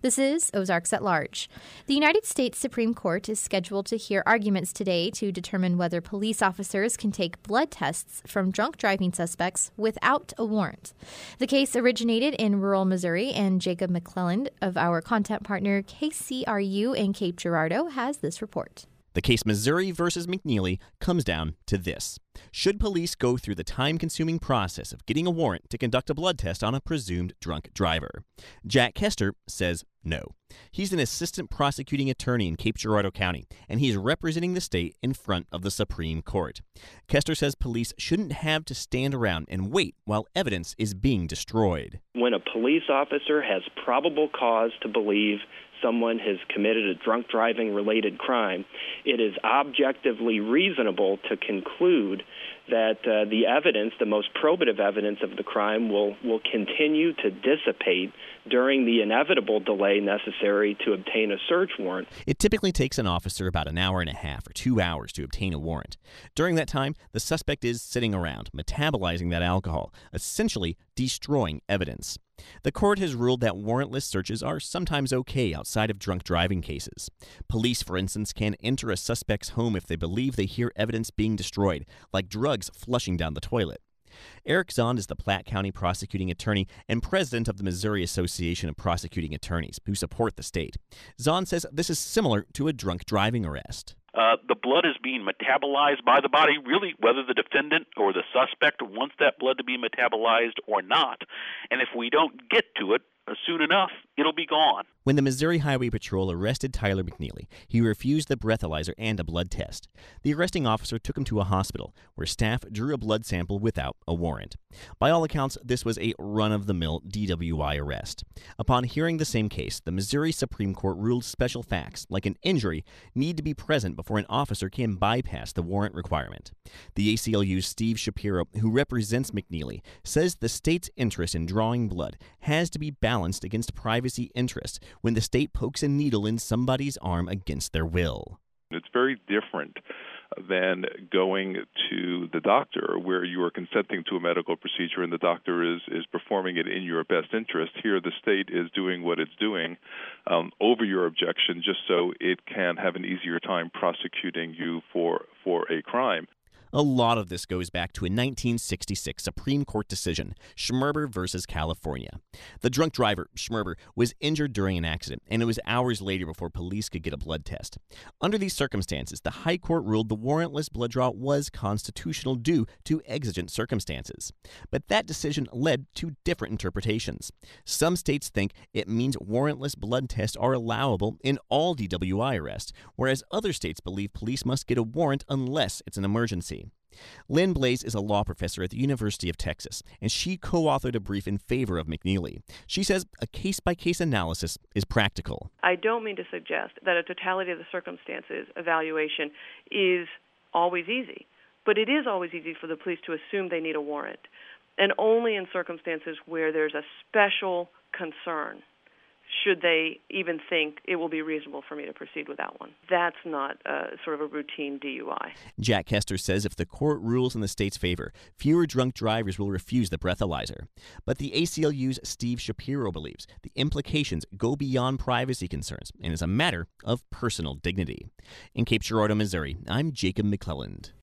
This is Ozarks at Large. The United States Supreme Court is scheduled to hear arguments today to determine whether police officers can take blood tests from drunk driving suspects without a warrant. The case originated in rural Missouri, and Jacob McClelland of our content partner KCRU in Cape Girardeau has this report. The case Missouri versus McNeely comes down to this. Should police go through the time-consuming process of getting a warrant to conduct a blood test on a presumed drunk driver? Jack Kester says no. He's an assistant prosecuting attorney in Cape Girardeau County, and he's representing the state in front of the Supreme Court. Kester says police shouldn't have to stand around and wait while evidence is being destroyed. When a police officer has probable cause to believe someone has committed a drunk driving related crime, it is objectively reasonable to conclude that the evidence, the most probative evidence of the crime, will continue to dissipate during the inevitable delay necessary to obtain a search warrant. It typically takes an officer about an hour and a half or 2 hours to obtain a warrant. During that time, the suspect is sitting around, metabolizing that alcohol, essentially destroying evidence. The court has ruled that warrantless searches are sometimes okay outside of drunk driving cases. Police, for instance, can enter a suspect's home if they believe they hear evidence being destroyed, like drugs flushing down the toilet. Eric Zond is the Platte County prosecuting attorney and president of the Missouri Association of Prosecuting Attorneys, who support the state. Zond says this is similar to a drunk driving arrest. The blood is being metabolized by the body, really, whether the defendant or the suspect wants that blood to be metabolized or not. And if we don't get to it soon enough, it'll be gone. When the Missouri Highway Patrol arrested Tyler McNeely, he refused the breathalyzer and a blood test. The arresting officer took him to a hospital, where staff drew a blood sample without a warrant. By all accounts, this was a run-of-the-mill DWI arrest. Upon hearing the same case, the Missouri Supreme Court ruled special facts, like an injury, need to be present before an officer can bypass the warrant requirement. The ACLU's Steve Shapiro, who represents McNeely, says the state's interest in drawing blood has to be balanced against privacy interests when the state pokes a needle in somebody's arm against their will. It's very different than going to the doctor where you are consenting to a medical procedure and the doctor is performing it in your best interest. Here the state is doing what it's doing over your objection just so it can have an easier time prosecuting you for a crime. A lot of this goes back to a 1966 Supreme Court decision, Schmerber versus California. The drunk driver, Schmerber, was injured during an accident, and it was hours later before police could get a blood test. Under these circumstances, the High Court ruled the warrantless blood draw was constitutional due to exigent circumstances. But that decision led to different interpretations. Some states think it means warrantless blood tests are allowable in all DWI arrests, whereas other states believe police must get a warrant unless it's an emergency. Lynn Blaze is a law professor at the University of Texas, and she co-authored a brief in favor of McNeely. She says a case-by-case analysis is practical. I don't mean to suggest that a totality of the circumstances evaluation is always easy, but it is always easy for the police to assume they need a warrant, and only in circumstances where there's a special concern should they even think it will be reasonable for me to proceed without one. That's not sort of a routine DUI. Jack Kester says if the court rules in the state's favor, fewer drunk drivers will refuse the breathalyzer. But the ACLU's Steve Shapiro believes the implications go beyond privacy concerns and is a matter of personal dignity. In Cape Girardeau, Missouri, I'm Jacob McClelland.